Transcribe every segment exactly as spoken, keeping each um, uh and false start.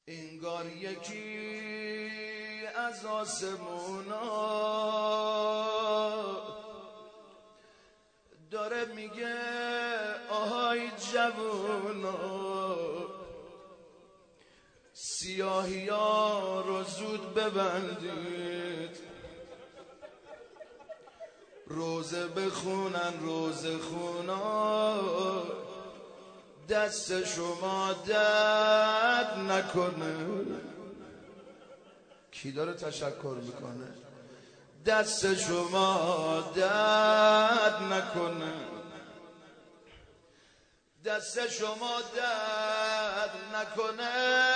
انگار یکی از آسمونا داره میگه آهای جوونا، سیاهی ها رو زود ببندید، روزه بخونن روزه خونا، دست شما درد نکنه. کی داره تشکر میکنه؟ دست شما درد نکنه، دست شما درد نکنه.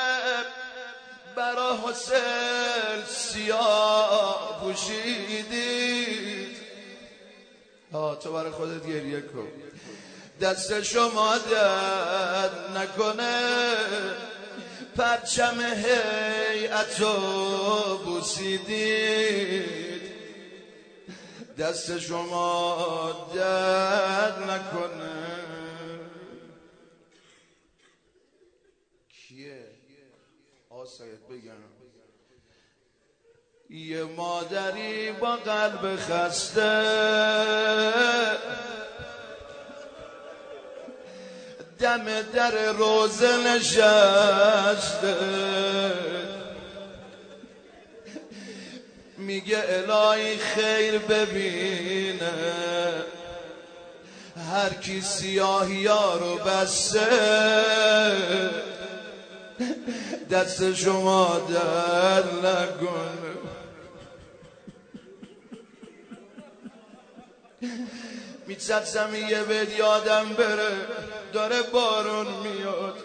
برا حسین سیاه پوشیدید، ها تو برای خودت گریه کن. دست شما درد نکنه، پرچم هیئتو بوسیدید، دست شما درد نکنه. کیه؟ آسایت بگم. یه مادری با قلب خسته دم در روزه نشسته، میگه الهی خیر ببینه هر کی سیاهی ها رو بسته، دست شما در نکنه. میترسم یه بد یادم بره داره بارون میاد.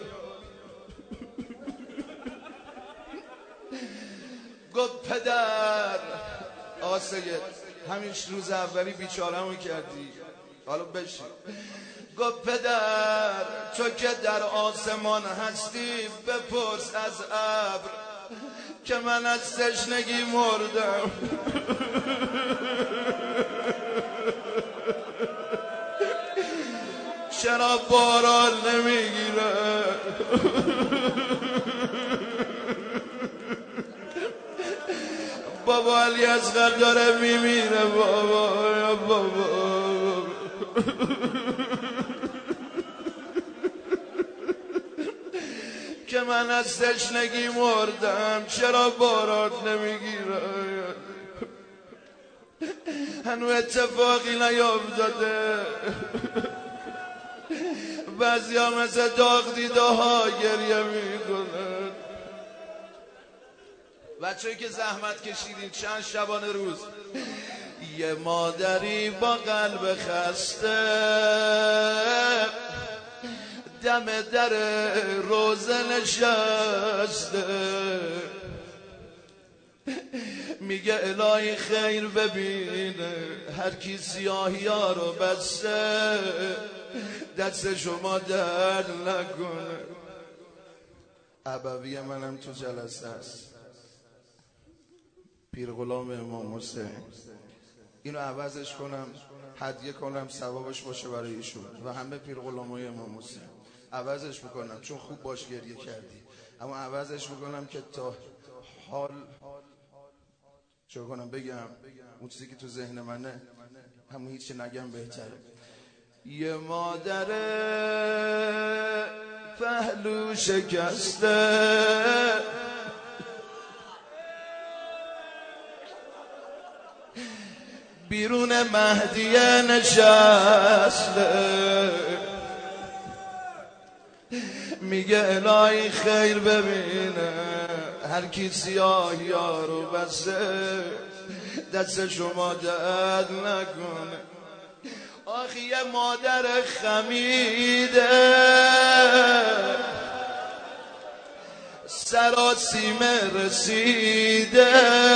گفت پدر آسید همیش روز اولی بیچاره‌مو کردی، حالا بشین. گفت پدر تو که در آسمان هستی بپرس از ابر که من از تشنگی مردم. چرا باران نمیگیره؟ بابا علی اصغر داره میمیره. بابا بابا که من از تشنگی مردم، چرا باران نمیگیره؟ هنو اتفاقی نیافتاده. بعضی ها مثل داغ دیده ها گریه میکنن. بچه‌ای که زحمت کشیدین چند شبانه روز. یه مادری با قلب خسته دم در روزه نشسته، میگه الهی خیر ببینه هر کی سیاهی ها رو بسته، دست شما درد نکنه. ابوی منم تو جلسه است، پیر غلام امام حسین. اینو عوضش کنم هدیه کنم ثوابش باشه برای ایشون و همه پیر غلامای امام حسین. عوضش میکنم چون خوب باش گریه کردی، اما عوضش میکنم که تا حال چه کنم بگم اون چیزی که تو ذهن منه همون هیچی نگم بهتره. یه مادر پهلو شکسته بیرون مهدیه نشسته، میگه الهی خیر ببینه هر کی سیاهی ها رو بسته، دست شما درد نکنه. آخی یه مادر خمیده سراسیمه رسیده،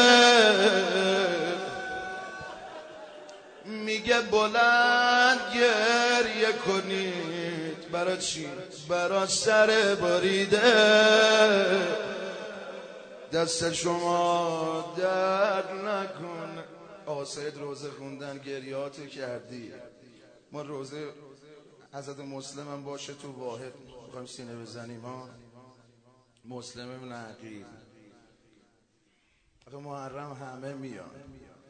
میگه بلند گریه کنید. برا چی؟ برا سر بریده، دست شما درد نکنه. آساید روزه خوندن گریاتو کردی. ما روزه حضرت مسلم هم باشه تو واحد میخوایم سینه بزنیم ها. مسلم ابن عقیل. آخه محرم همه میاد،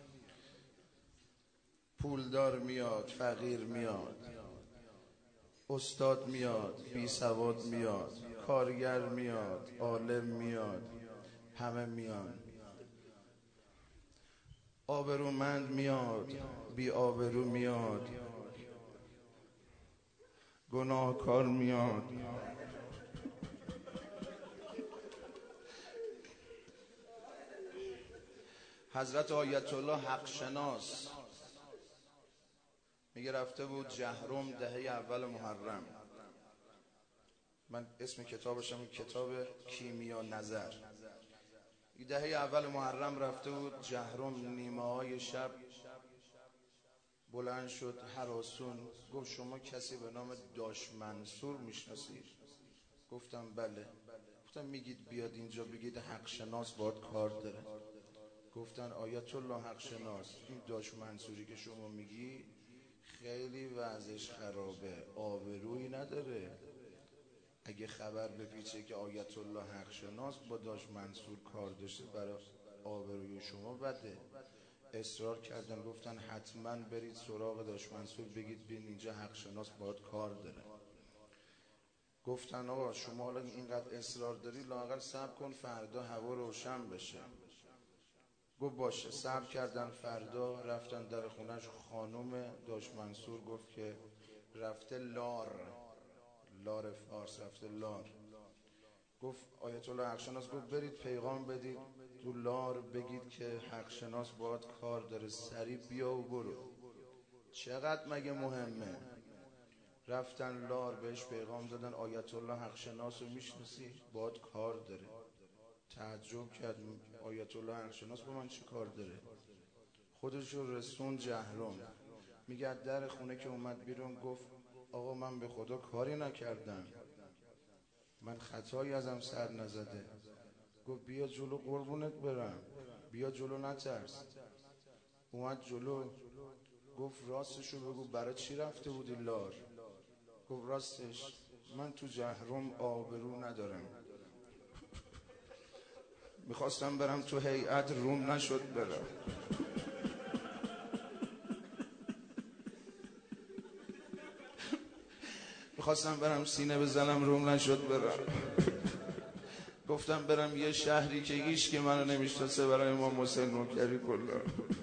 پولدار میاد، فقیر میاد، استاد میاد، بی سواد میاد، کارگر میاد، عالم میاد، همه میان. آبرومند میاد، بی آبرو میاد، گناهکار میاد. حضرت آیت الله حق شناس میگه رفته بود جهرم دهه اول محرم. من اسم کتابشم کتاب کیمیا نظر. دهه اول محرم رفته بود جهرم، نیمه های شب بلند شد هراسون، گفت شما کسی به نام داش منصور میشناسید؟ گفتم بله. گفتم میگید بیاد اینجا بگید حق شناس باید کار داره. گفتن آیت الله حق شناس، این داش منصوری که شما میگی خیلی وضعش خرابه، آبرویی نداره. اگه خبر بپیچه که آیت الله حق شناس با داش منصور کار داشته، برای آبروی شما بده. اصرار کردن، گفتن حتما برید سراغ داش منصور بگید بین اینجا حق شناس باید کار داره. گفتن آقا شما حالا اینقدر اصرار داری، لااقل صبر کن فردا هوا روشن بشه. گفت باشه. صبر کردن، فردا رفتن در خونش. خانم داش منصور گفت که رفته لار، لار فارس رفته لار. گفت آیت الله حق شناس گفت برید پیغام بدید تو لار، بگید که حق شناس باید کار داره، سریع بیا و برو. چقدر مگه مهمه؟ رفتن لار، بهش پیغام دادن آیت الله حق شناس رو میشناسی؟ باید کار داره. تعجب کرد، آیت الله حق شناس با من چی کار داره؟ خودش رو رسون جهرم. میگه در خونه که اومد بیرون گفت آقا من به خدا کاری نکردم، من خطایی ازم سر نزده. گفت بیا جلو قربونت برم، بیا جلو نترس. اومد جلو، گفت راستشو بگو برای چی رفته بودی لار؟ گفت راستش من تو جهرم آبرو ندارم، میخواستم برم تو هیئت، روم نشد برم. میخواستم برم سینه بزنم، روم نشد برم. گفتم برم یه شهری که هیچ که منو نمیشناسه، برای امام حسین نوکری کلا.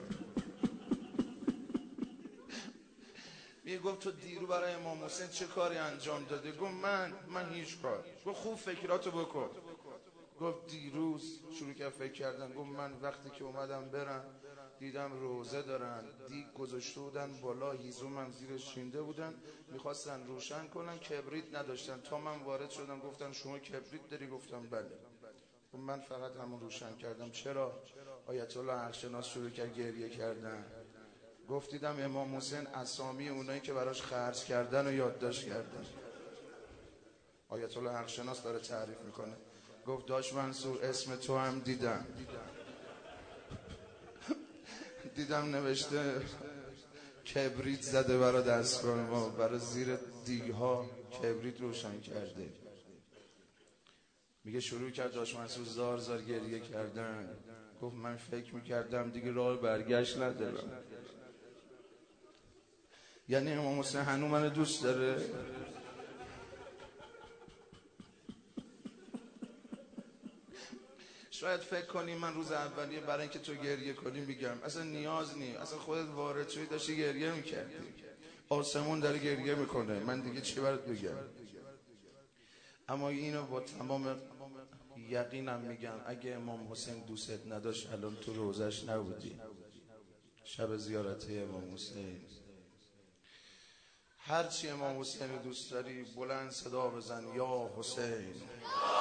میگه گفت تو دیرو برای امام حسین چه کاری انجام دادی؟ گفت من من هیچ کار. گفت خوب فکراتو بکن. گفت دیروز شروع کرد فکر کردن. گفت من وقتی که اومدم برم دیدم روزه دارن، دیگ گذاشته بودن بالا، هیزومم زیرش شینده بودن، میخواستن روشن کنن، کبریت نداشتن. تا من وارد شدم گفتن شما کبریت داری؟ گفتم بله. من فقط همون روشن کردم. چرا؟ آیت الله حق شناس شروع کرد گریه کردن. گفت دیدم امام حسین اسامی اونایی که براش خرج کردن و یادداشت کردن. آیت الله حق شناس داره تعریف میکنه. گفت داش منصور اسم تو هم دیدم، دیدم نوشته کبریت زده برای دستگاه ما، برای زیر دیگها کبریت روشن کرده. میگه شروع کرد داش منصور زار زار گریه کردن. گفت من فکر میکردم دیگه راه برگشت ندارم. یعنی امام حسین هنو منو دوست داره؟ شاید فکر کنی من روز اولیه برای اینکه تو گریه کنی میگم، اصلا نیاز نی، اصلا خودت وارد شدی داشتی گریه میکردی، آسمون داره گریه میکنه، من دیگه چی برات بگم؟ اما اینو با تمام یقینم میگم، اگه امام حسین دوست نداشت الان تو روزش نبودی شب زیارت امام حسین. هرچی امام حسین دوست داری بلند صدا بزن یا حسین.